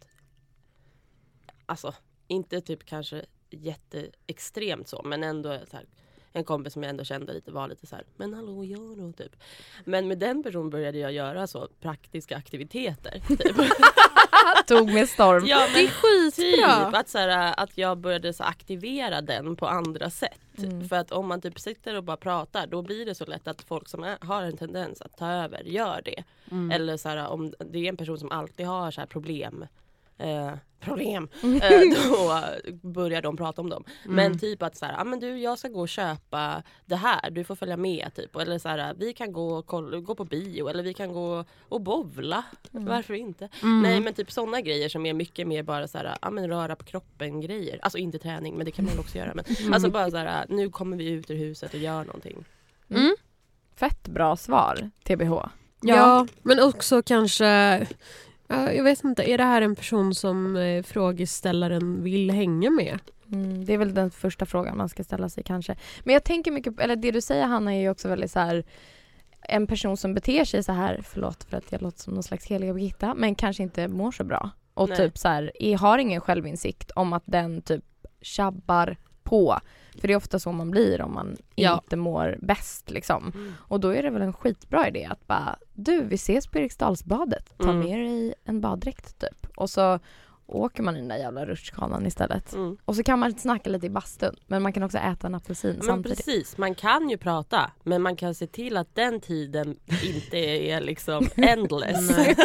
Speaker 6: alltså inte typ kanske jätteextremt så, men ändå så här, en kompis som jag ändå kände lite var lite så här, men hallå, gör då typ. Men med den personen började jag göra så praktiska aktiviteter typ.
Speaker 7: Tog med storm.
Speaker 6: Ja, men
Speaker 5: Det är skitbra.
Speaker 6: typ att, så här, att jag började så aktivera den på andra sätt.
Speaker 7: Mm.
Speaker 6: För att om man typ sitter och bara pratar, då blir det så lätt att folk som är, har en tendens att ta över gör det.
Speaker 4: Mm.
Speaker 6: Eller så här, om det är en person som alltid har så här problem eh, problem
Speaker 7: Mm.
Speaker 6: eh, då börjar de prata om dem.
Speaker 4: Mm.
Speaker 6: Men typ att så här, ah, men du, jag ska gå och köpa det här, du får följa med typ. Eller så här, vi kan gå och kolla, gå på bio eller vi kan gå och bowla.
Speaker 7: Mm.
Speaker 6: Varför inte?
Speaker 4: Mm.
Speaker 6: Nej, men typ sådana grejer som är mycket mer bara så här, ah, men röra på kroppen grejer. Alltså inte träning, men det kan man också göra. Men
Speaker 4: Mm.
Speaker 6: alltså bara så här, nu kommer vi ut ur huset och gör någonting.
Speaker 7: Mm. Fett bra svar, T B H.
Speaker 5: Ja. ja, men också kanske, ja, jag vet inte, är det här en person som eh, frågeställaren vill hänga med?
Speaker 7: Mm, det är väl den första frågan man ska ställa sig kanske. Men jag tänker mycket, eller det du säger Hanna är ju också väldigt så här, en person som beter sig så här, förlåt för att jag låter som någon slags heliga Birgitta, men kanske inte mår så bra. Och
Speaker 6: Nej.
Speaker 7: typ så här, är, har ingen självinsikt om att den typ tjabbar på. För det är ofta så man blir om man
Speaker 5: Ja.
Speaker 7: inte mår bäst liksom.
Speaker 6: Mm.
Speaker 7: Och då är det väl en skitbra idé att bara, du, vi ses på Eriksdalsbadet. Ta
Speaker 6: Mm.
Speaker 7: med dig en baddräkt typ. Och så åker man i den där jävla rutschkanan istället.
Speaker 6: Mm.
Speaker 7: Och så kan man snacka lite i bastun. Men man kan också äta en apelsin
Speaker 6: Men
Speaker 7: samtidigt.
Speaker 6: precis, man kan ju prata, men man kan se till att den tiden inte är liksom endless.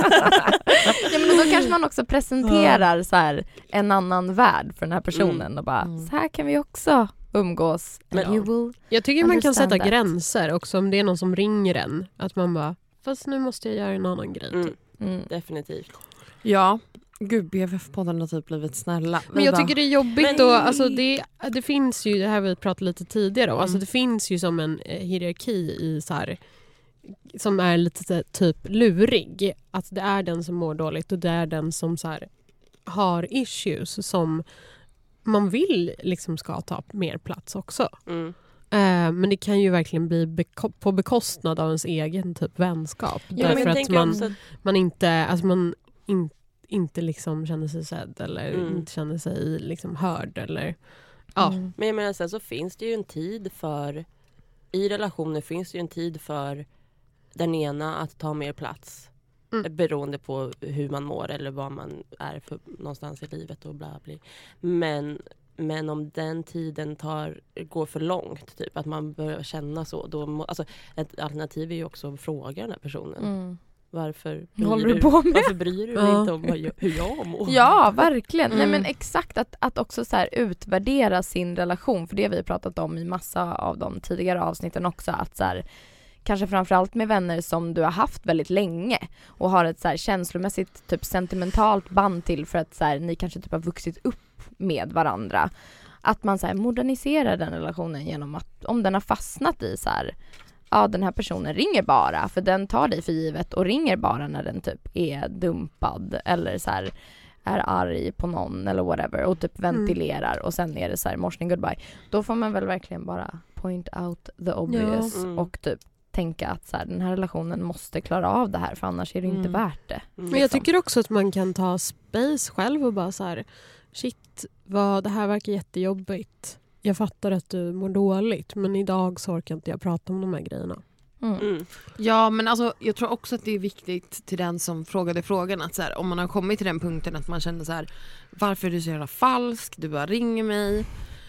Speaker 7: Ja, men då kanske man också presenterar så här, en annan värld för den här personen.
Speaker 6: Mm.
Speaker 7: Och bara,
Speaker 4: Mm.
Speaker 7: så här kan vi också umgås.
Speaker 6: Men-
Speaker 7: And you will...
Speaker 5: Jag tycker man kan
Speaker 7: Understand
Speaker 5: sätta
Speaker 7: that.
Speaker 5: gränser också om det är någon som ringer en. Att man bara, fast nu måste jag göra en annan grej.
Speaker 6: Mm,
Speaker 5: Typ.
Speaker 7: Mm.
Speaker 6: definitivt.
Speaker 4: Ja, gud B F F-podden har typ blivit snälla.
Speaker 5: Men jag tycker det är jobbigt
Speaker 6: Men-
Speaker 5: då, alltså det, det finns ju, det här vi pratade lite tidigare om, alltså
Speaker 4: Mm.
Speaker 5: det finns ju som en eh, hierarki i så här, som är lite så här, typ lurig. Att det är den som mår dåligt och det är den som så här, har issues som man vill liksom ska ta mer plats också.
Speaker 6: Mm.
Speaker 5: Eh, men det kan ju verkligen bli beko- på bekostnad av ens egen typ vänskap.
Speaker 6: Ja, men
Speaker 5: Därför
Speaker 6: jag
Speaker 5: att
Speaker 6: tänker
Speaker 5: man,
Speaker 6: också att,
Speaker 5: man inte, alltså man in, inte liksom känner sig sedd eller
Speaker 6: Mm.
Speaker 5: inte känner sig liksom hörd eller ja.
Speaker 7: Mm.
Speaker 6: men jag menar sen så finns det ju en tid för, i relationer finns det ju en tid för den ena att ta mer plats.
Speaker 5: Mm.
Speaker 6: Beroende på hur man mår eller vad man är för någonstans i livet och bla bla. Men Men om den tiden tar, går för långt, typ att man börjar känna så, då må, alltså, ett alternativ är ju också att fråga den här personen.
Speaker 7: Mm.
Speaker 6: varför
Speaker 7: Vad håller
Speaker 6: bryr
Speaker 7: du på med?
Speaker 6: Varför bryr du dig
Speaker 5: Ja.
Speaker 6: inte om vad jag, hur jag mår?
Speaker 7: Ja, verkligen.
Speaker 5: Mm.
Speaker 7: Nej, men exakt att, att också så här utvärdera sin relation, för det har vi pratat om i massa av de tidigare avsnitten också, att så här, kanske framförallt med vänner som du har haft väldigt länge och har ett så här känslomässigt typ sentimentalt band till för att så här, ni kanske typ har vuxit upp med varandra. Att man så här moderniserar den relationen genom att om den har fastnat i så här, ja, den här personen ringer bara för den tar dig för givet och ringer bara när den typ är dumpad eller så här är arg på någon eller whatever och typ ventilerar mm. och sen är det så här morsning goodbye. Då får man väl verkligen bara point out the obvious
Speaker 5: ja.
Speaker 6: mm.
Speaker 7: och typ tänka att så här, den här relationen måste klara av det här för annars är det mm. inte värt det.
Speaker 6: Mm.
Speaker 5: Men jag tycker också att man kan ta space själv och bara så här, shit, vad, det här verkar jättejobbigt. Jag fattar att du mår dåligt, men idag så orkar inte jag prata om de här grejerna.
Speaker 7: Mm.
Speaker 6: Mm.
Speaker 4: Ja, men alltså, jag tror också att det är viktigt till den som frågade frågan att så här, om man har kommit till den punkten att man känner så här, varför är du så jävla falsk? Du bara ringer mig.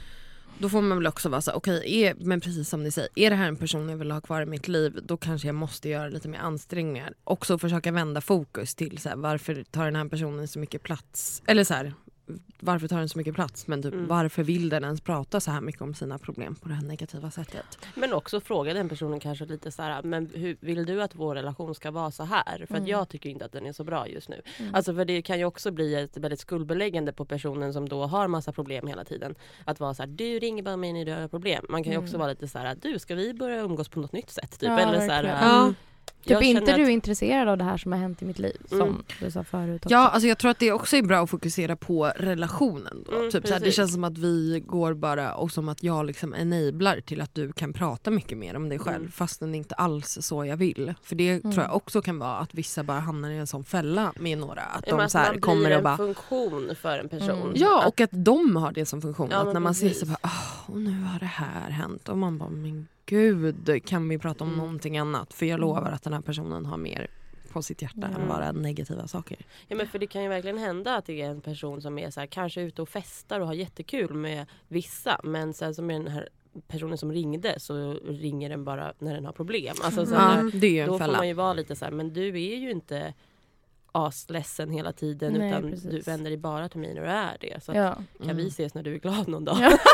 Speaker 4: Då får man väl också vara så här, okej, okay, men precis som ni säger, är det här en person jag vill ha kvar i mitt liv, då kanske jag måste göra lite mer ansträngningar. Också försöka vända fokus till så här, varför tar den här personen så mycket plats? Eller så här, varför tar den så mycket plats? Men typ,
Speaker 6: Mm.
Speaker 4: varför vill den ens prata så här mycket om sina problem på det här negativa sättet?
Speaker 6: Men också fråga den personen kanske lite så här, men hur vill du att vår relation ska vara så här? För
Speaker 7: Mm.
Speaker 6: att jag tycker inte att den är så bra just nu.
Speaker 7: Mm.
Speaker 6: Alltså för det kan ju också bli ett väldigt skuldbeläggande på personen som då har massa problem hela tiden. Att vara så här, du ringer bara mig när du har problem. Man kan ju också
Speaker 7: Mm.
Speaker 6: vara lite så här, du, ska vi börja umgås på något nytt sätt? Typ.
Speaker 7: Ja,
Speaker 6: Eller så här,
Speaker 7: verkligen.
Speaker 5: Ja.
Speaker 7: Typ
Speaker 6: jag
Speaker 7: inte
Speaker 6: känner
Speaker 7: du
Speaker 6: att-
Speaker 7: är intresserad av det här som har hänt i mitt liv som
Speaker 6: Mm.
Speaker 7: du sa förut också.
Speaker 4: Ja, alltså jag tror att det också är bra att fokusera på relationen då.
Speaker 6: Mm,
Speaker 4: typ så här, det
Speaker 6: precis.
Speaker 4: känns som att vi går bara och som att jag liksom enablar till att du kan prata mycket mer om dig själv
Speaker 6: Mm.
Speaker 4: fastän det inte alls så jag vill. För det
Speaker 7: Mm.
Speaker 4: tror jag också kan vara att vissa bara hamnar i en sån fälla med några. Att
Speaker 6: Ja, men
Speaker 4: de
Speaker 6: att
Speaker 4: så här
Speaker 6: man
Speaker 4: kommer
Speaker 6: blir
Speaker 4: och
Speaker 6: en
Speaker 4: bara...
Speaker 6: funktion för en person.
Speaker 7: Mm.
Speaker 4: Ja,
Speaker 6: Att-
Speaker 4: och att de har det som funktion.
Speaker 6: Ja,
Speaker 4: att
Speaker 6: men
Speaker 4: när man ser
Speaker 6: precis.
Speaker 4: så bara, åh, och nu har det här hänt. Och man bara, men gud, kan vi prata om
Speaker 6: Mm.
Speaker 4: någonting annat? För jag lovar att den här personen har mer på sitt hjärta
Speaker 6: Mm.
Speaker 4: än bara negativa saker.
Speaker 6: Ja, men för det kan ju verkligen hända att det är en person som är så här, kanske ute och festar och har jättekul med vissa, men sen som är den här personen som ringde så ringer den bara när den har problem. Alltså, så här,
Speaker 4: Ja, det är ju
Speaker 6: då
Speaker 4: en
Speaker 6: får
Speaker 4: fälla.
Speaker 6: man ju vara lite så här, men du är ju inte asledsen hela tiden
Speaker 7: Nej,
Speaker 6: utan
Speaker 7: precis.
Speaker 6: du vänder dig bara till mig när du är det. Så att,
Speaker 7: Ja.
Speaker 6: kan
Speaker 4: Mm.
Speaker 6: vi ses när du är glad någon dag?
Speaker 7: Ja.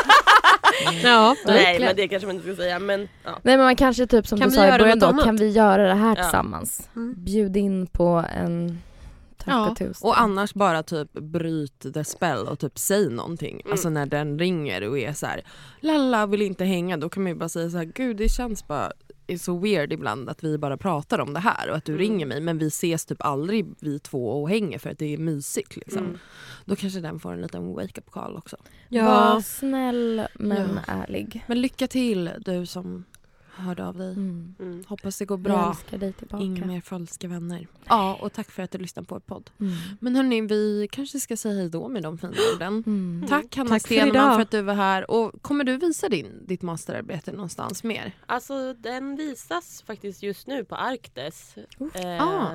Speaker 5: Ja,
Speaker 6: Nej,
Speaker 7: verkligen.
Speaker 6: men det kanske man inte ska säga. Men, ja.
Speaker 7: Nej, men man kanske typ som
Speaker 5: Kan
Speaker 7: du
Speaker 5: vi
Speaker 7: sa i
Speaker 5: göra
Speaker 7: början
Speaker 5: något
Speaker 7: då,
Speaker 5: annat?
Speaker 7: kan vi göra det här
Speaker 6: Ja.
Speaker 7: tillsammans?
Speaker 5: Mm.
Speaker 7: Bjud in på en taco
Speaker 4: Ja,
Speaker 7: Tuesday.
Speaker 4: och annars bara typ bryt the spell och typ säg någonting.
Speaker 6: Mm.
Speaker 4: Alltså när den ringer och är så här, lalla vill inte hänga, då kan man ju bara säga så här, gud det känns bara är så weird ibland att vi bara pratar om det här och att du
Speaker 6: Mm.
Speaker 4: ringer mig men vi ses typ aldrig vi två och hänger för att det är mysigt liksom.
Speaker 6: Mm.
Speaker 4: Då kanske den får en liten wake up call också.
Speaker 5: ja.
Speaker 7: Var snäll men
Speaker 4: Ja.
Speaker 7: ärlig.
Speaker 4: Men lycka till du som hörde av dig.
Speaker 7: Mm.
Speaker 6: Mm.
Speaker 4: Hoppas det går
Speaker 7: Jag
Speaker 4: bra.
Speaker 7: älskar dig tillbaka.
Speaker 4: Inga mer falska vänner. Ja, och tack för att du lyssnade på vår podd.
Speaker 7: Mm.
Speaker 4: Men hörni, vi kanske ska säga hej då med de fina orden.
Speaker 7: Mm.
Speaker 4: Tack Hanna
Speaker 5: Tack för
Speaker 4: Stenman
Speaker 5: idag.
Speaker 4: för att du var här. Och kommer du visa din, ditt masterarbete någonstans mer?
Speaker 6: Alltså den visas faktiskt just nu på Arktis eh,
Speaker 4: Ah.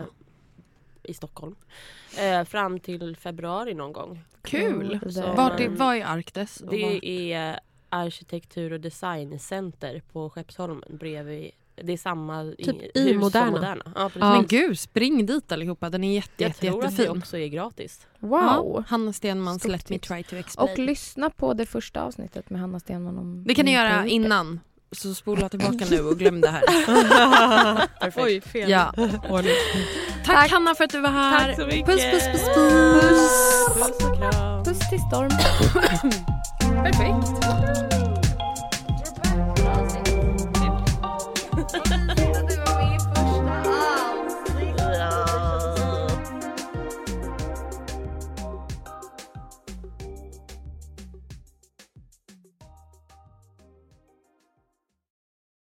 Speaker 6: i Stockholm. Eh, fram till februari någon gång.
Speaker 4: Kul!
Speaker 7: Mm.
Speaker 6: Så-
Speaker 4: Vart är, vad är Arktis? Och var-
Speaker 6: Det är arkitektur- och designcenter på Skeppsholmen bredvid. Det är samma
Speaker 5: Typ
Speaker 6: i,
Speaker 5: i
Speaker 6: hus
Speaker 5: Moderna.
Speaker 6: som Moderna. Ja, precis.
Speaker 5: Ja.
Speaker 4: Men gud, spring dit allihopa. Den är jätte,
Speaker 6: Jag
Speaker 4: jätte,
Speaker 6: tror att det
Speaker 4: jättefin.
Speaker 6: också är gratis.
Speaker 7: Wow!
Speaker 4: Ja, Hanna Stenmans
Speaker 7: Stort
Speaker 4: Let Me
Speaker 7: tips.
Speaker 4: Try To Explain.
Speaker 7: Och lyssna på det första avsnittet med Hanna Stenman om...
Speaker 4: det kan ni
Speaker 7: inte
Speaker 4: göra
Speaker 7: har gjort det.
Speaker 4: innan. Så spola tillbaka nu och glöm det här.
Speaker 6: Perfekt.
Speaker 5: Oj, fel.
Speaker 4: Ja. Tack,
Speaker 7: Tack.
Speaker 4: Hanna för att du var här.
Speaker 6: Tack så mycket.
Speaker 4: Puss, puss, puss, puss.
Speaker 6: Puss och kram.
Speaker 7: Puss till Storm.
Speaker 4: Perfekt.